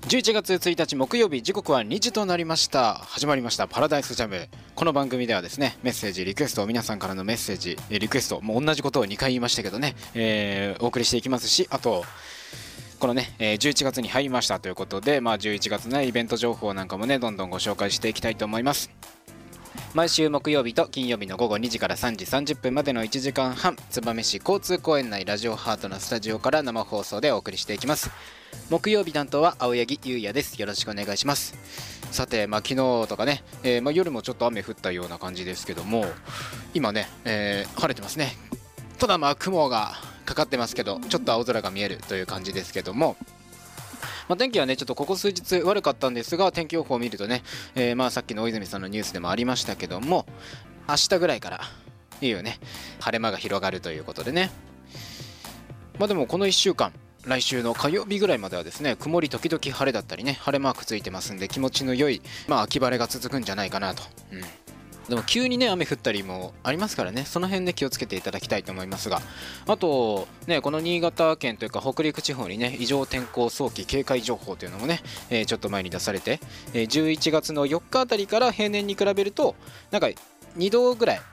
11月1日木曜日、時刻は2時となりました。始まりましたパラダイスジャム。この番組ではですね、メッセージリクエスト、皆さんからのメッセージリクエスト、もう同じことを2回言いましたけどね、お送りしていきますし、あとこのね、11月に入りましたということで、11月のイベント情報なんかもね、どんどんご紹介していきたいと思います。毎週木曜日と金曜日の午後2時から3時30分までの1時間半、燕市交通公園内ラジオハートのスタジオから生放送でお送りしていきます。木曜日担当は青柳優也です。よろしくお願いします。さて、昨日とかね、夜もちょっと雨降ったような感じですけども、今ね、晴れてますね。ただ雲がかかってますけど、ちょっと青空が見えるという感じですけども、天気はねちょっとここ数日悪かったんですが、天気予報を見るとね、さっきの大泉さんのニュースでもありましたけども、明日ぐらいからいいよね、晴れ間が広がるということでね。でもこの1週間、来週の火曜日ぐらいまではですね、曇り時々晴れだったりね、晴れマークついてますんで、気持ちの良い秋晴れが続くんじゃないかなと。でも急にね雨降ったりもありますからね、その辺で気をつけていただきたいと思いますが、あとね、この新潟県というか北陸地方にね、異常天候早期警戒情報というのもね、ちょっと前に出されて、11月の4日あたりから平年に比べるとなんか2度ぐらい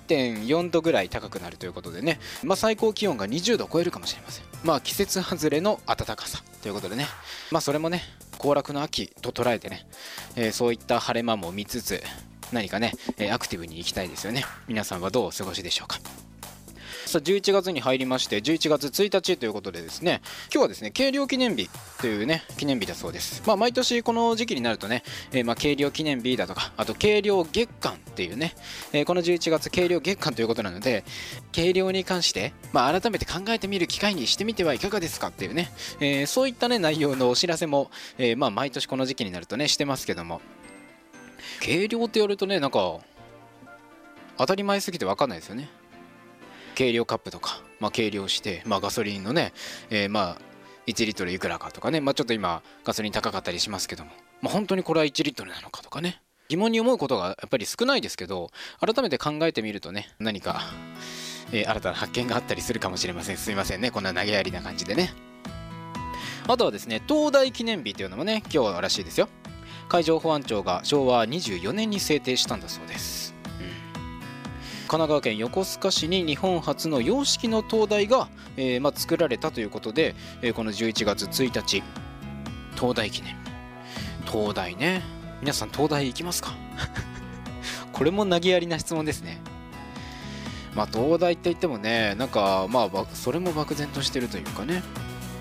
2.4 度ぐらい高くなるということでね、最高気温が20度を超えるかもしれません。季節外れの暖かさということでね、それもね行楽の秋と捉えてね、そういった晴れ間も見つつ、何かねアクティブに行きたいですよね。皆さんはどうお過ごしでしょうか。さあ11月に入りまして、11月1日ということでですね、今日はですね軽量記念日というね記念日だそうです。毎年この時期になるとね、軽量記念日だとか、あと軽量月間っていうね、この11月軽量月間ということなので、軽量に関して、改めて考えてみる機会にしてみてはいかがですかっていうね、そういったね内容のお知らせも、毎年この時期になるとねしてますけども、軽量って言われるとね、なんか当たり前すぎて分かんないですよね。軽量カップとか、軽量して、ガソリンのね、1リットルいくらかとかね、ちょっと今ガソリン高かったりしますけども、本当にこれは1リットルなのかとかね、疑問に思うことがやっぱり少ないですけど、改めて考えてみるとね、何か、新たな発見があったりするかもしれません。すいませんね、こんな投げやりな感じでね。あとはですね、東大記念日というのもね今日らしいですよ。海上保安庁が昭和24年に制定したんだそうです。神奈川県横須賀市に日本初の洋式の灯台が、作られたということで、この11月1日灯台記念日。灯台ね、皆さん灯台行きますか？これも投げやりな質問ですね。灯台って言ってもね、なんかそれも漠然としてるというかね。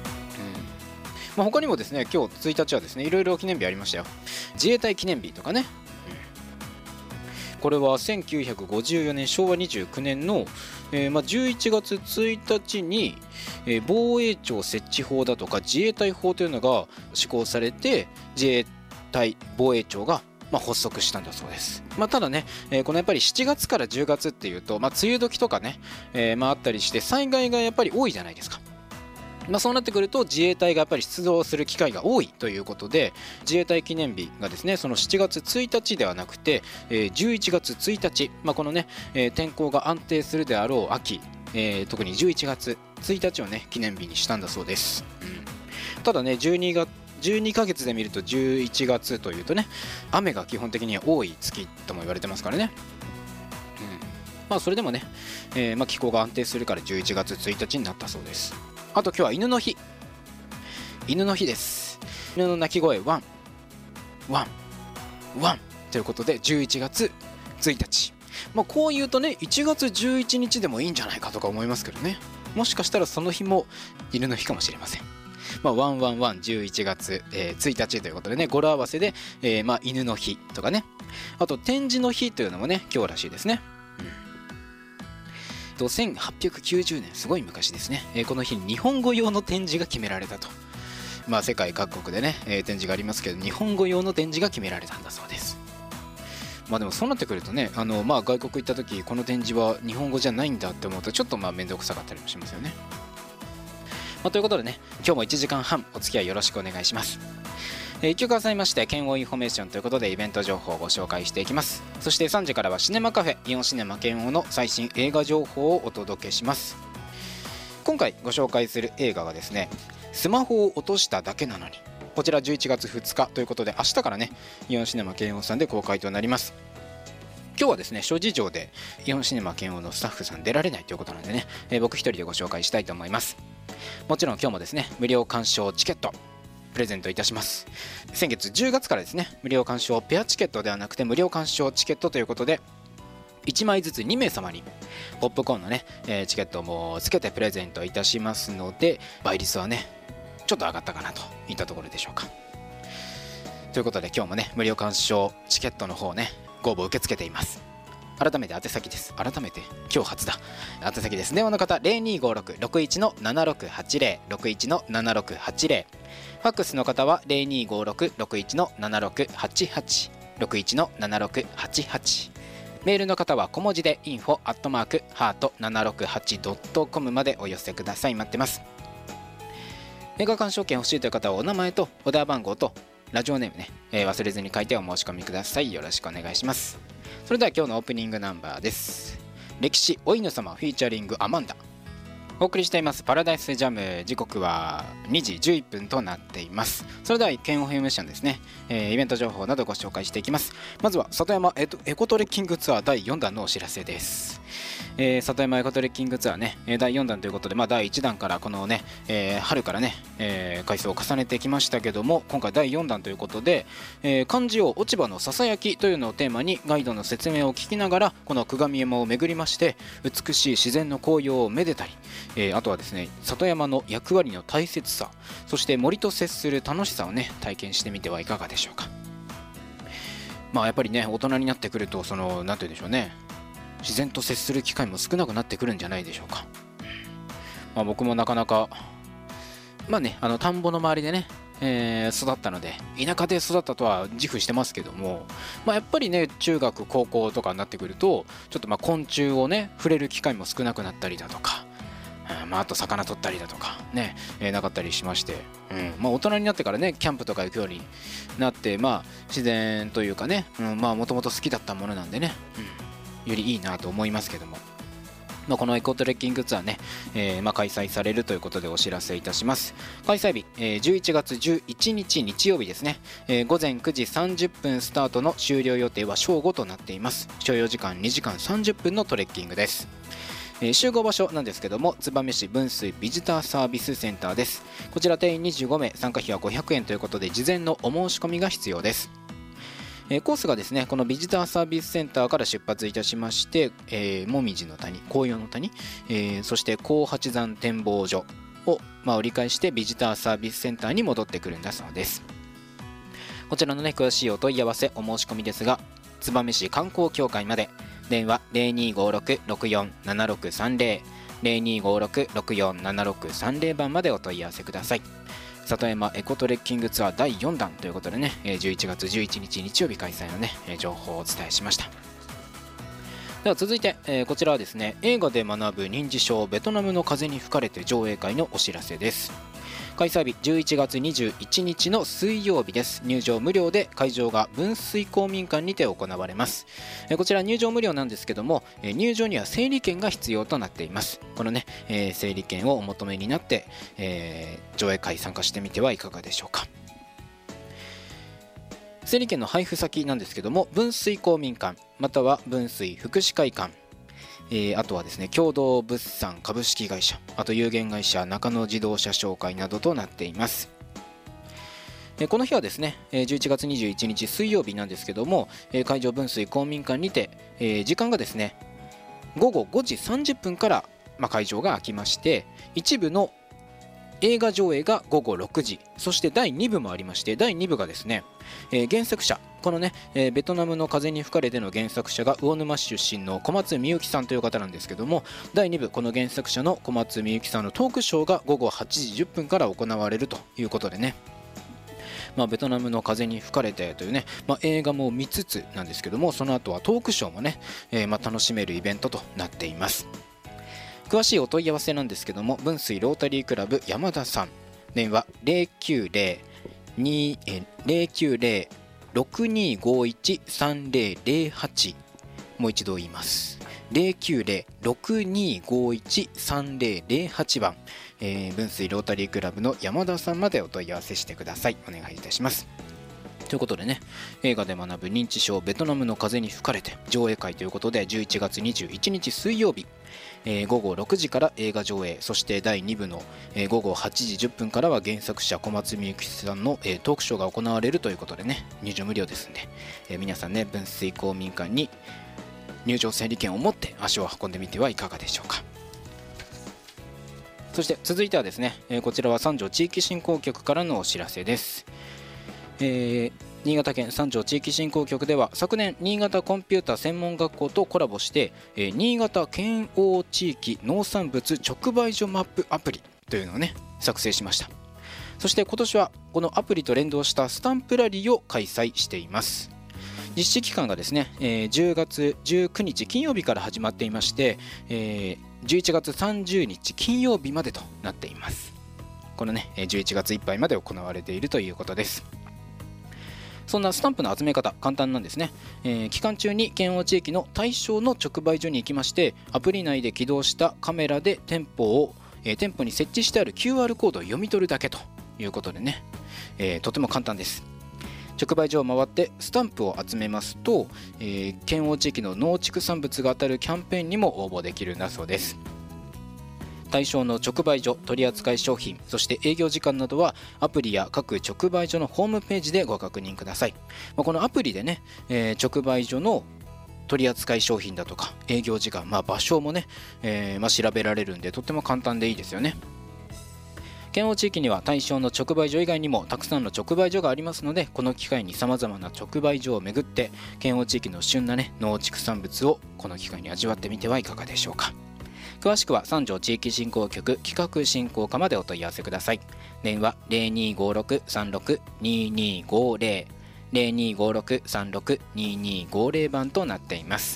他にもですね、今日1日はですね、いろいろ記念日ありましたよ。自衛隊記念日とかね、これは1954年昭和29年の、11月1日に、防衛庁設置法だとか自衛隊法というのが施行されて、自衛隊防衛庁が発足したんだそうです。ただね、このやっぱり7月から10月っていうと、梅雨時とかね、あったりして災害がやっぱり多いじゃないですか。そうなってくると自衛隊がやっぱり出動する機会が多いということで、自衛隊記念日がですね、その7月1日ではなくて、11月1日、このね、天候が安定するであろう秋、特に11月1日をね記念日にしたんだそうです。ただね、12ヶ月で見ると11月というとね、雨が基本的には多い月とも言われてますからね。それでもね、気候が安定するから11月1日になったそうです。あと今日は犬の日。犬の日です。犬の鳴き声ワンワンワンということで11月1日。こう言うとね、1月11日でもいいんじゃないかとか思いますけどね。もしかしたらその日も犬の日かもしれません。ワンワンワン11月、1日ということでね、語呂合わせで、犬の日とかね。あと展示の日というのもね今日らしいですね。1890年、すごい昔ですね。この日に日本語用の展示が決められたと。世界各国でね、展示がありますけど、日本語用の展示が決められたんだそうです。でもそうなってくるとね、外国行った時この展示は日本語じゃないんだって思うとちょっと面倒くさかったりもしますよね。ということでね、今日も1時間半お付き合いよろしくお願いします。1曲挟みまして検温インフォメーションということでイベント情報をご紹介していきます。そして3時からはシネマカフェイオンシネマ検温の最新映画情報をお届けします。今回ご紹介する映画がですね、スマホを落としただけなのにこちら11月2日ということで、明日からねイオンシネマ京王さんで公開となります。今日はですね諸事情でイオンシネマ京王のスタッフさん出られないということなんでね、僕一人でご紹介したいと思います。もちろん今日もですね無料鑑賞チケットプレゼントいたします。先月10月からですね無料鑑賞ペアチケットではなくて無料鑑賞チケットということで、1枚ずつ2名様にポップコーンのね、チケットもつけてプレゼントいたしますので、倍率はねちょっと上がったかなといったところでしょうか。ということで今日もね無料鑑賞チケットの方ねご応募受け付けています。改めて宛先です。改めて今日初だ。宛先です。電話の方0256-61-7680 61-7680、ファックスの方は 0256-61-7688 61-7688、メールの方は小文字で info@heart768.com までお寄せください。待ってます。映画鑑賞券欲しいという方はお名前とお電話番号とラジオネームね、忘れずに書いてお申し込みください。よろしくお願いします。それでは今日のオープニングナンバーです。歴史お犬様フィーチャリングアマンダ、お送りしていますパラダイスジャム。時刻は2時11分となっています。それでは県オフェムションですね、イベント情報などご紹介していきます。まずは里山エコトレッキングツアー第4弾のお知らせです。里山エコトレッキングツアーね、第4弾ということで、第1弾からこのね、春からね、回数を重ねてきましたけども、今回第4弾ということで、漢字を落ち葉のささやきというのをテーマにガイドの説明を聞きながらこの久我見山を巡りまして、美しい自然の紅葉をめでたり、あとはですね里山の役割の大切さ、そして森と接する楽しさをね体験してみてはいかがでしょうか。やっぱりね大人になってくると、なんて言うんでしょうね、自然と接する機会も少なくなってくるんじゃないでしょうか。僕もなかなか田んぼの周りでね、育ったので、田舎で育ったとは自負してますけども、やっぱりね中学高校とかになってくるとちょっと昆虫をね触れる機会も少なくなったりだとか、あと魚取ったりだとかね、なかったりしまして、大人になってからねキャンプとか行くようになって、自然というかね、もともと好きだったものなんでね、よりいいなと思いますけども、このエコトレッキングツアーね、開催されるということでお知らせいたします。開催日、11月11日日曜日ですね、午前9時30分スタートの終了予定は正午となっています。所要時間2時間30分のトレッキングです。集合場所なんですけども、燕市分水ビジターサービスセンターです。こちら定員25名、参加費は500円ということで事前のお申し込みが必要です。コースがですねこのビジターサービスセンターから出発いたしまして、もみじの谷、紅葉の谷、そして高八山展望所を、折り返してビジターサービスセンターに戻ってくるんだそうです。こちらのね詳しいお問い合わせお申し込みですが、燕市観光協会まで。電話 0256-647630 0256-647630 番までお問い合わせください。里山エコトレッキングツアー第4弾ということでね、11月11日日曜日開催のね情報をお伝えしました。では続いて、こちらはですね映画で学ぶ認知症ベトナムの風に吹かれて上映会のお知らせです。開催日11月21日の水曜日です。入場無料で会場が分水公民館にて行われます。こちら入場無料なんですけども、入場には整理券が必要となっています。このね、整理券をお求めになって、上映会参加してみてはいかがでしょうか。整理券の配布先なんですけども、分水公民館または分水福祉会館、あとはですね共同物産株式会社、あと有限会社中野自動車商会などとなっています。この日はですね11月21日水曜日なんですけども、会場分水公民館にて、時間がですね午後5時30分から、会場が開きまして、一部の映画上映が午後6時、そして第2部もありまして、第2部がですね、原作者このね、ベトナムの風に吹かれての原作者が魚沼市出身の小松美幸さんという方なんですけども、第2部この原作者の小松美幸さんのトークショーが午後8時10分から行われるということでね、ベトナムの風に吹かれてというね、映画も見つつなんですけども、その後はトークショーもね、楽しめるイベントとなっています。詳しいお問い合わせなんですけども、分水ロータリークラブ山田さん、電話 090-6251-3008、もう一度言います。 090-6251-3008 番、分水ロータリークラブの山田さんまでお問い合わせしてください。お願いいたします。ということでね、映画で学ぶ認知症ベトナムの風に吹かれて上映会ということで、11月21日水曜日、午後6時から映画上映、そして第2部の、午後8時10分からは原作者小松美幸さんの、トークショーが行われるということでね、入場無料ですんで、皆さんね、分水公民館に入場整理券を持って足を運んでみてはいかがでしょうか。そして続いてはですね、こちらは三条地域振興局からのお知らせです。新潟県三条地域振興局では昨年新潟コンピュータ専門学校とコラボして、新潟県央地域農産物直売所マップアプリというのをね作成しました。そして今年はこのアプリと連動したスタンプラリーを開催しています。実施期間がですね、10月19日金曜日から始まっていまして、11月30日金曜日までとなっています。このね11月いっぱいまで行われているということです。そんなスタンプの集め方簡単なんですね。期間中に県央地域の対象の直売所に行きまして、アプリ内で起動したカメラで店舗に設置してある QR コードを読み取るだけということでね、とても簡単です。直売所を回ってスタンプを集めますと、県央地域の農畜産物が当たるキャンペーンにも応募できるんだそうです。対象の直売所、取扱い商品、そして営業時間などはアプリや各直売所のホームページでご確認ください。このアプリでね、直売所の取扱い商品だとか営業時間、場所もね、調べられるんでとっても簡単でいいですよね。県央地域には対象の直売所以外にもたくさんの直売所がありますので、この機会にさまざまな直売所を巡って県央地域の旬なね農畜産物をこの機会に味わってみてはいかがでしょうか。詳しくは三条地域振興局企画振興課までお問い合わせください。電話 0256362250 0256362250 番となっています。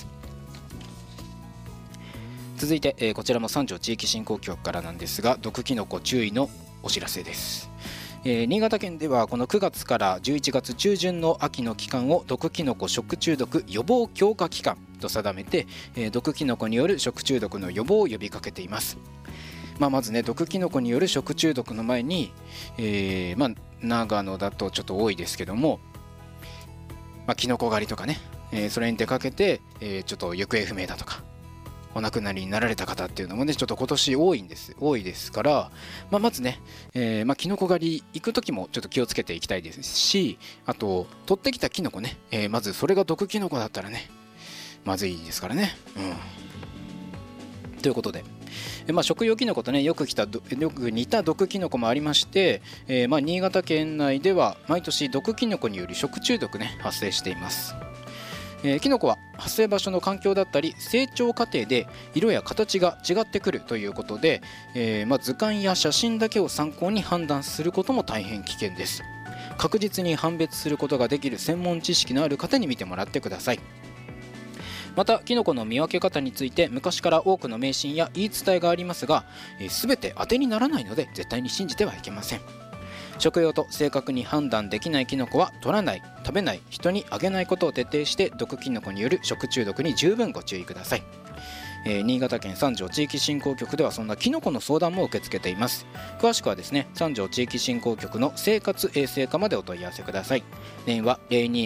続いて、こちらも三条地域振興局からなんですが、毒キノコ注意のお知らせです。新潟県ではこの9月から11月中旬の秋の期間を毒キノコ食中毒予防強化期間と定めて、毒キノコによる食中毒の予防を呼びかけています。まずね、毒キノコによる食中毒の前に、長野だとちょっと多いですけども、キノコ狩りとかね、それに出かけて、ちょっと行方不明だとかお亡くなりになられた方っていうのもねちょっと今年多いですから、まずね、キノコ狩り行く時もちょっと気をつけていきたいですし、あと取ってきたキノコね、まずそれが毒キノコだったらねまずいですからね。ということで、食用キノコとねよく似た毒キノコもありまして、新潟県内では毎年毒キノコによる食中毒ね発生しています。キノコは発生場所の環境だったり成長過程で色や形が違ってくるということで、図鑑や写真だけを参考に判断することも大変危険です。確実に判別することができる専門知識のある方に見てもらってください。またキノコの見分け方について昔から多くの迷信や言い伝えがありますが、全て当てにならないので絶対に信じてはいけません。食用と正確に判断できないキノコは取らない、食べない、人にあげないことを徹底して毒キノコによる食中毒に十分ご注意ください。新潟県三条地域振興局ではそんなキノコの相談も受け付けています。詳しくはですね、三条地域振興局の生活衛生課までお問い合わせください。電話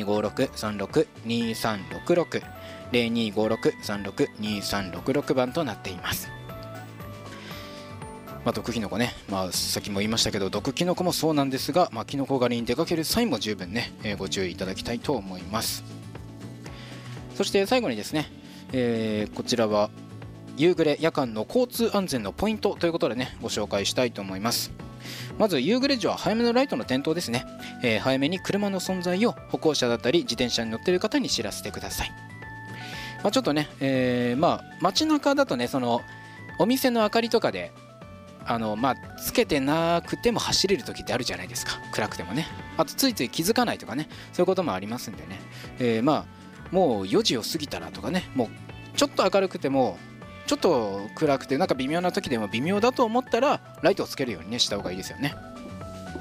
0256362366 0256362366 番となっています。毒キノコね、さっきも言いましたけど毒キノコもそうなんですが、キノコ狩りに出かける際も十分ね、ご注意いただきたいと思います。そして最後にですね、こちらは夕暮れ夜間の交通安全のポイントということでねご紹介したいと思います。まず夕暮れ時は早めのライトの点灯ですね。早めに車の存在を歩行者だったり自転車に乗っている方に知らせてください。ちょっとね、街中だとねそのお店の明かりとかでつけてなくても走れる時ってあるじゃないですか、暗くてもね。あとついつい気づかないとかね、そういうこともありますんでね、もう4時を過ぎたらとかね、もうちょっと明るくてもちょっと暗くてなんか微妙な時でも微妙だと思ったらライトをつけるようにねした方がいいですよね。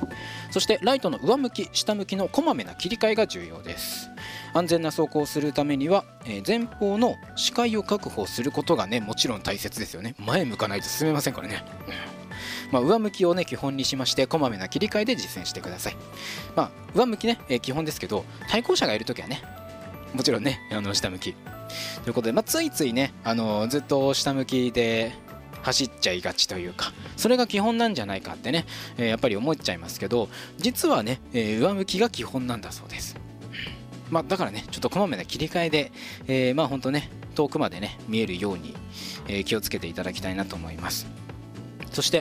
そしてライトの上向き下向きのこまめな切り替えが重要です。安全な走行をするためには、前方の視界を確保することがねもちろん大切ですよね。前向かないと進めませんからね。上向きをね基本にしまして、こまめな切り替えで実践してください。上向きね、基本ですけど、対向車がいるときはねもちろんね下向きということで、ついついねずっと下向きで走っちゃいがちというか、それが基本なんじゃないかってね、やっぱり思っちゃいますけど、実はね、上向きが基本なんだそうです。だからねちょっとこまめな切り替えで、ほんとね遠くまでね見えるように、気をつけていただきたいなと思います。そして、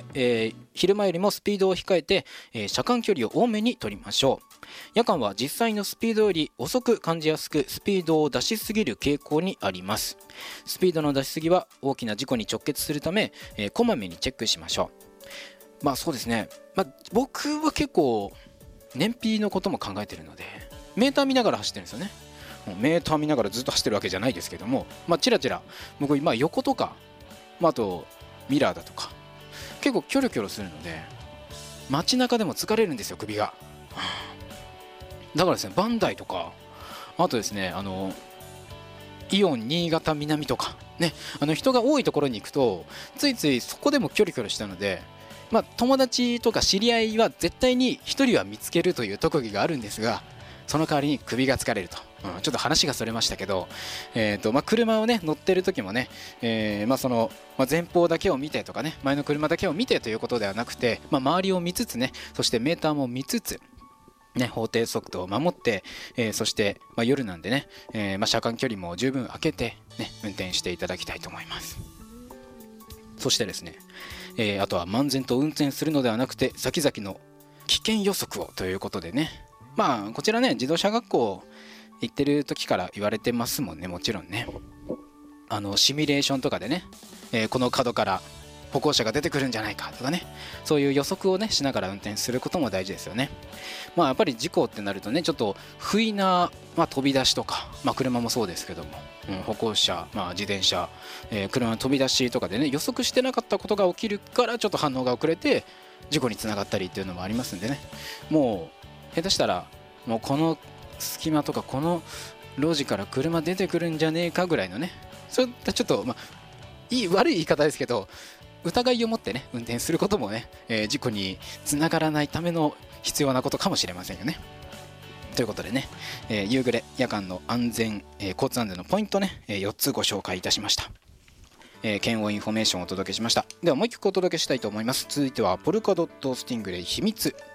昼間よりもスピードを控えて、車間距離を多めに取りましょう。夜間は実際のスピードより遅く感じやすく、スピードを出しすぎる傾向にあります。スピードの出しすぎは大きな事故に直結するため、こまめにチェックしましょう。そうですね、僕は結構燃費のことも考えてるので、メーター見ながら走ってるんですよね。メーター見ながらずっと走ってるわけじゃないですけども、チラチラ僕今横とか、あとミラーだとか結構キョロキョロするので、街中でも疲れるんですよ、首が。だからですね、バンダイとか、あとですねイオン新潟南とかね、人が多いところに行くとついついそこでもキョロキョロしたので、友達とか知り合いは絶対に1人は見つけるという特技があるんですが、その代わりに首が疲れると。ちょっと話がそれましたけど、車をね乗ってる時もね、前方だけを見てとかね、前の車だけを見てということではなくて、周りを見つつね、そしてメーターも見つつね、法定速度を守って、そして、夜なんでね、車間距離も十分空けて、ね、運転していただきたいと思います。そしてですね、あとは漫然と運転するのではなくて、先々の危険予測をということでね、こちらね自動車学校行ってる時から言われてますもんね。もちろんねシミュレーションとかでね、この角から歩行者が出てくるんじゃないかとかね、そういう予測をねしながら運転することも大事ですよね。やっぱり事故ってなるとね、ちょっと不意な、飛び出しとか、車もそうですけども、歩行者、自転車、車の飛び出しとかでね予測してなかったことが起きるから、ちょっと反応が遅れて事故につながったりっていうのもありますんでね、もう下手したらもうこの隙間とかこの路地から車出てくるんじゃねえかぐらいのね、そういったちょっと悪い言い方ですけど、疑いを持ってね運転することもね、事故につながらないための必要なことかもしれませんよね。ということでね、夕暮れ夜間の安全、交通安全のポイントね、4つご紹介いたしました。検温インフォメーションをお届けしました。ではもう一曲お届けしたいと思います。続いてはポルカドットスティングレイ秘密。